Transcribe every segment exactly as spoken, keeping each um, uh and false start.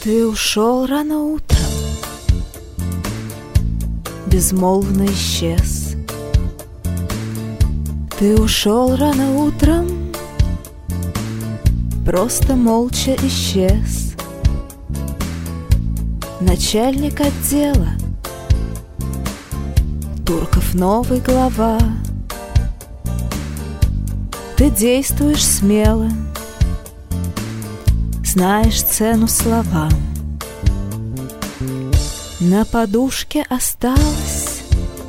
Ты ушел рано утром, безмолвно исчез. Ты ушел рано утром, просто молча исчез. Начальник отдела, Турков новый глава. Ты действуешь смело, знаешь цену словам. На подушке осталась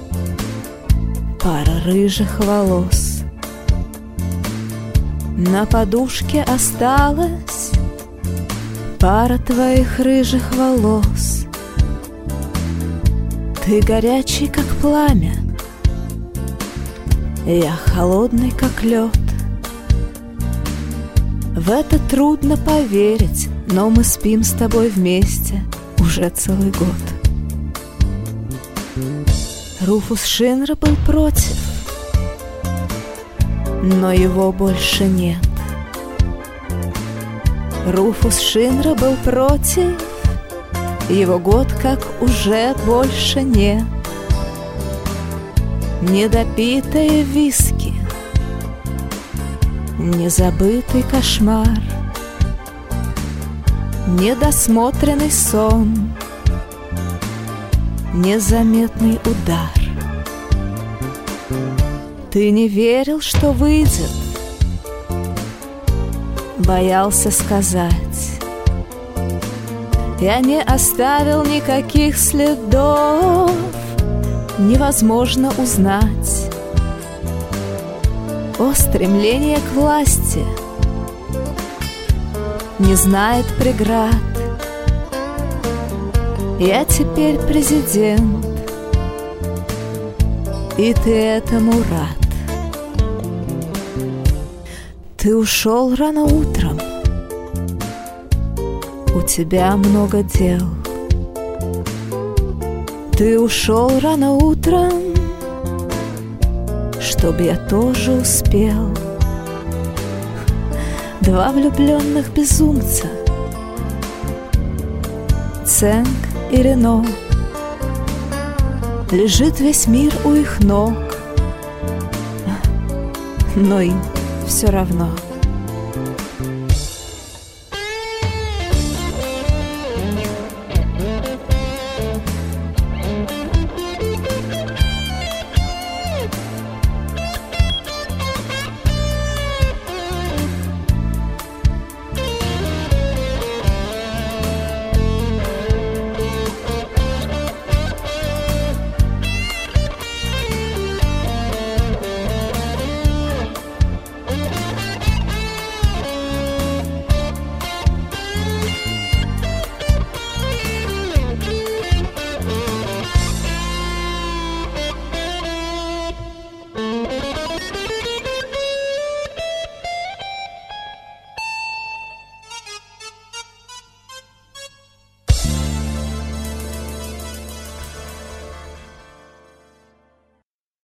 пара рыжих волос. На подушке осталась пара твоих рыжих волос. Ты горячий, как пламя, я холодный, как лед. В это трудно поверить, но мы спим с тобой вместе уже целый год. Руфус Шинра был против, но его больше нет. Руфус Шинра был против, его год как уже больше нет. Недопитые виски, незабытый кошмар, недосмотренный сон, незаметный удар. Ты не верил, что выйдет, боялся сказать. Я не оставил никаких следов, невозможно узнать. О, стремление к власти не знает преград. Я теперь президент, и ты этому рад. Ты ушел рано утром, у тебя много дел. Ты ушел рано утром, чтоб я тоже успел. Два влюбленных безумца, Ценг и Рено, лежит весь мир у их ног, но им все равно.